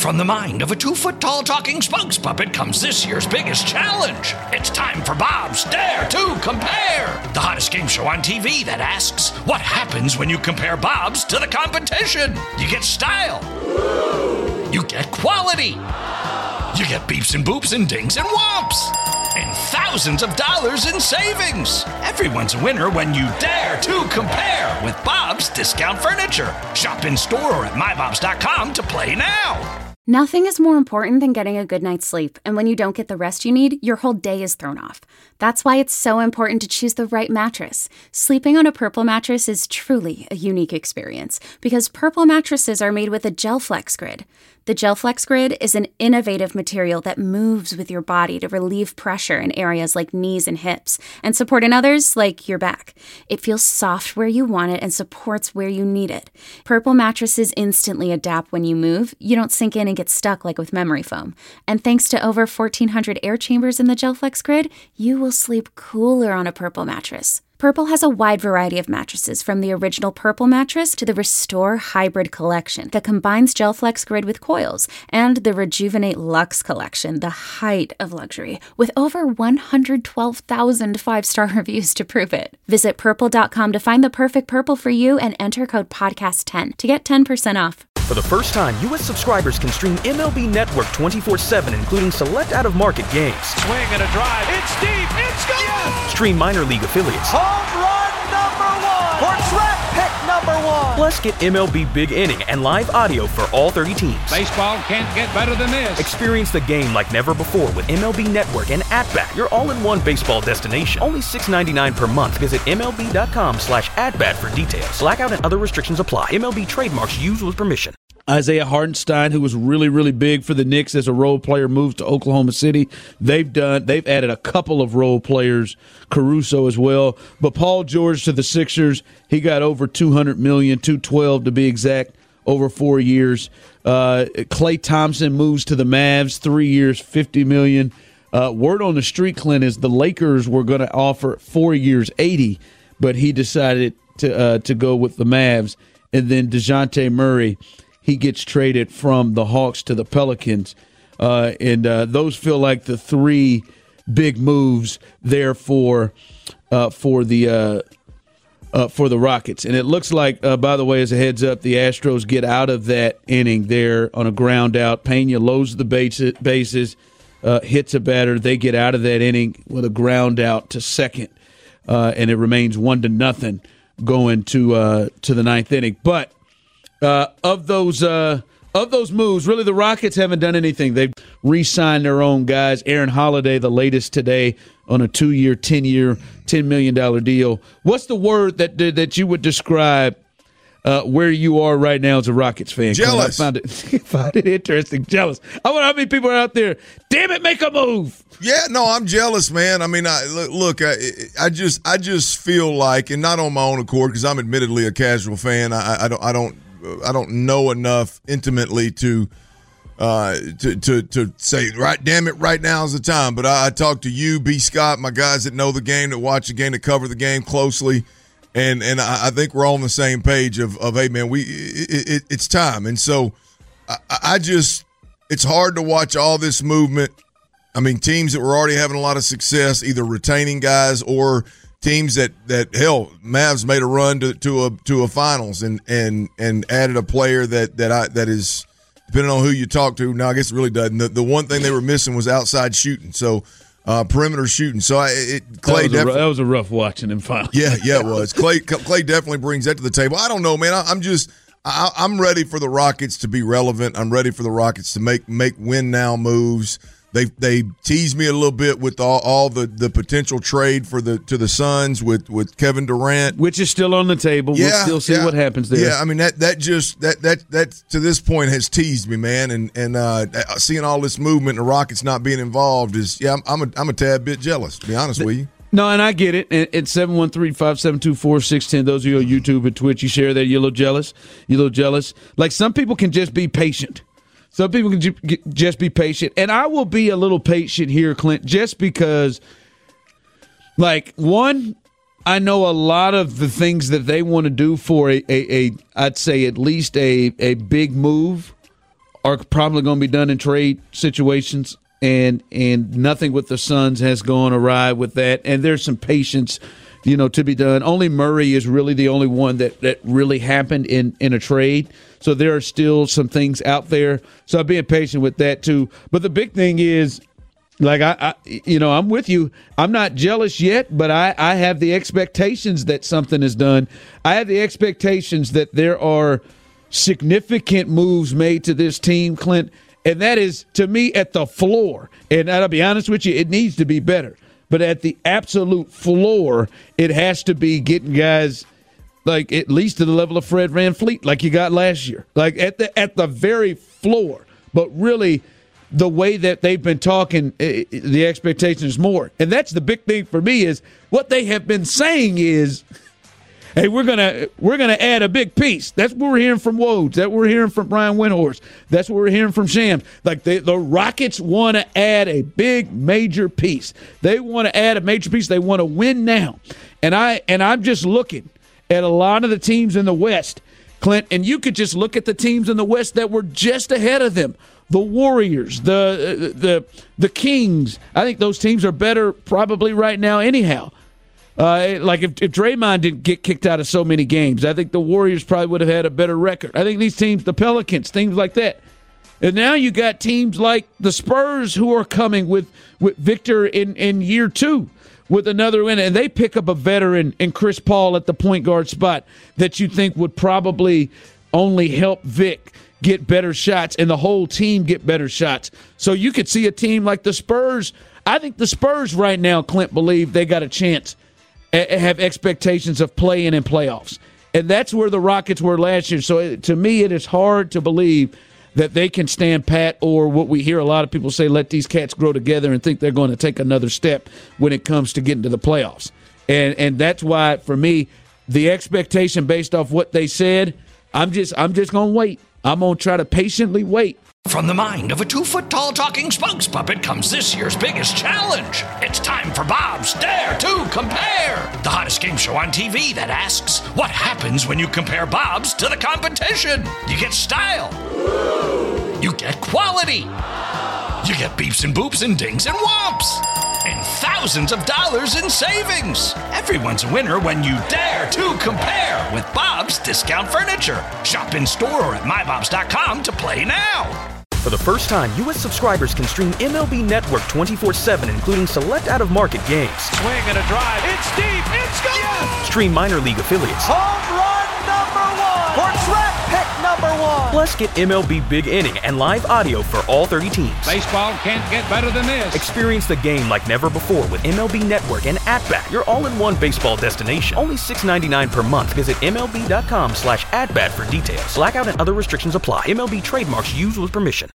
from the mind of a 2-foot-tall talking spokes puppet comes this year's biggest challenge. It's time for Bob's Dare to Compare, the hottest game show on TV that asks, what happens when you compare Bob's to the competition? You get style. You get quality. You get beeps and boops and dings and whomps. And thousands of dollars in savings. Everyone's a winner when you dare to compare with Bob's Discount Furniture. Shop in store or at mybobs.com to play now. Nothing is more important than getting a good night's sleep, and when you don't get the rest you need, your whole day is thrown off. That's why it's so important to choose the right mattress. Sleeping on a Purple mattress is truly a unique experience, because Purple mattresses are made with a GelFlex Grid. The GelFlex Grid is an innovative material that moves with your body to relieve pressure in areas like knees and hips, and support in others like your back. It feels soft where you want it and supports where you need it. Purple mattresses instantly adapt when you move. You don't sink in and get stuck like with memory foam. And thanks to over 1,400 air chambers in the GelFlex Grid, you will sleep cooler on a Purple mattress. Purple has a wide variety of mattresses, from the original Purple mattress to the Restore Hybrid collection that combines GelFlex Grid with coils, and the Rejuvenate Luxe collection, the height of luxury, with over 112,000 five-star reviews to prove it. Visit purple.com to find the perfect Purple for you and enter code podcast10 to get 10% off. For the first time, U.S. subscribers can stream MLB Network 24/7, including select out-of-market games. Swing and a drive. It's deep. It's gone. Yes! Stream minor league affiliates. Home run number 1. Or draft pick number 1. Plus, get MLB Big Inning and live audio for all 30 teams. Baseball can't get better than this. Experience the game like never before with MLB Network and At-Bat, your all-in-one baseball destination. Only $6.99 per month. Visit MLB.com/AtBat for details. Blackout and other restrictions apply. MLB trademarks used with permission. Isaiah Hartenstein, who was really, really big for the Knicks as a role player, moved to Oklahoma City. They've added a couple of role players, Caruso as well. But Paul George to the Sixers, he got over $200 million, $212 to be exact, over 4 years. Klay Thompson moves to the Mavs, 3 years, $50 million. Word on the street, Clint, is the Lakers were going to offer 4 years, $80, but he decided to go with the Mavs. And then DeJounte Murray, he gets traded from the Hawks to the Pelicans. And those feel like the three big moves there for the Rockets. And it looks like, by the way, as a heads up, the Astros get out of that inning there on a ground out. Pena loads the bases, hits a batter. They get out of that inning with a ground out to second. And it remains 1-0 going to the ninth inning. But of those moves, really the Rockets haven't done anything. They've re-signed their own guys. Aaron Holiday, the latest today, on a 2-year, $10 million deal. What's the word that you would describe where you are right now as a Rockets fan? Jealous. I find it interesting. Jealous. I wonder how many people are out there. Damn it, make a move. Yeah, no, I'm jealous, man. I mean, I just feel like, and not on my own accord, because I'm admittedly a casual fan. I don't know enough intimately to say, right, damn it, right now is the time. But I talk to you, B. Scott, my guys that know the game, that watch the game, that cover the game closely, and I think we're all on the same page of hey, man, it's time. And so it's hard to watch all this movement. I mean, teams that were already having a lot of success, either retaining guys or teams that hell, Mavs made a run to a finals and added a player that is, depending on who you talk to. Now I guess it really doesn't. The one thing they were missing was outside shooting, so perimeter shooting. So Klay that was a rough watching him finally. Yeah, it was. Klay definitely brings that to the table. I don't know, man. I'm ready for the Rockets to be relevant. I'm ready for the Rockets to make win now moves. They teased me a little bit with all the potential trade to the Suns with Kevin Durant, which is still on the table. We'll still see what happens there. Yeah, I mean that to this point has teased me, man, and seeing all this movement and the Rockets not being involved is I'm a tad bit jealous, to be honest with you. No, and I get it. It's 713-572-4610. Those of you on YouTube and Twitch, you share that. You're a little jealous. Like, some people can just be patient. Some people can just be patient. And I will be a little patient here, Clint, just because, like, one, I know a lot of the things that they want to do for I'd say at least a big move are probably going to be done in trade situations, and nothing with the Suns has gone awry with that. And there's some patience, to be done. Only Murray is really the only one that really happened in a trade. So there are still some things out there. So I'm being patient with that too. But the big thing is, like I'm with you. I'm not jealous yet, but I have the expectations that something is done. I have the expectations that there are significant moves made to this team, Clint, and that is, to me, at the floor. And I'll be honest with you, it needs to be better. But at the absolute floor, it has to be getting guys like at least to the level of Fred VanVleet, like you got last year, like at the very floor. But really, the way that they've been talking, the expectation is more. And that's the big thing for me is what they have been saying is, hey, we're gonna add a big piece. That's what we're hearing from Woj. That's what we're hearing from Brian Windhorst. That's what we're hearing from Shams. Like the Rockets want to add a big major piece. They want to add a major piece. They want to win now. And I'm just looking at a lot of the teams in the West, Clint, and you could just look at the teams in the West that were just ahead of them. The Warriors, the Kings. I think those teams are better probably right now anyhow. Like if Draymond didn't get kicked out of so many games, I think the Warriors probably would have had a better record. I think these teams, the Pelicans, things like that. And now you got teams like the Spurs who are coming with Victor in year 2 with another win, and they pick up a veteran in Chris Paul at the point guard spot that you think would probably only help Vic get better shots and the whole team get better shots. So you could see a team like the Spurs. I think the Spurs right now, Clint, believe they got a chance, have expectations of playing in playoffs. And that's where the Rockets were last year. So to me, it is hard to believe that they can stand pat, or what we hear a lot of people say, let these cats grow together and think they're going to take another step when it comes to getting to the playoffs. And that's why, for me, the expectation based off what they said, I'm just going to wait. I'm going to try to patiently wait. From the mind of a 2-foot-tall talking spokes puppet comes this year's biggest challenge. It's time for Bob's Dare to Compare, the hottest game show on TV that asks, what happens when you compare Bob's to the competition? You get style. You get quality. You get beeps and boops and dings and whomps. And thousands of dollars in savings. Everyone's a winner when you dare to compare with Bob's Discount Furniture. Shop in store or at mybobs.com to play now. For the first time, U.S. subscribers can stream MLB Network 24/7, including select out-of-market games. Swing and a drive. It's deep. It's gone. Yes! Stream minor league affiliates. Home run number 1. Or track pick number 1. Plus, get MLB Big Inning and live audio for all 30 teams. Baseball can't get better than this. Experience the game like never before with MLB Network and At-Bat, your all-in-one baseball destination. Only $6.99 per month. Visit MLB.com/atbat for details. Blackout and other restrictions apply. MLB trademarks used with permission.